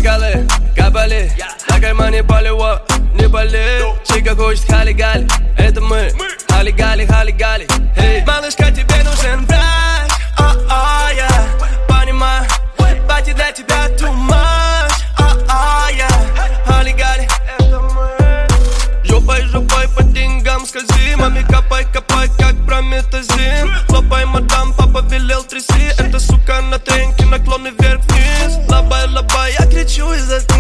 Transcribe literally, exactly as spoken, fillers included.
Бокалы, капали, на кармане полево, не болей. Чика хочет хали-гали, это мы, хали-гали, хали-гали. Эй, малышка, тебе нужен врач, о-о, я понимаю, бати для тебя too much, о-о, я хали-гали, это мы. Жопой, жопой по деньгам скользи, маме копай, копай, как прометазин. Хлопай, мадам, папа велел тряси, эта сука на тренке, наклоны вверх-вниз. Лабай, лабай, я кричу из-за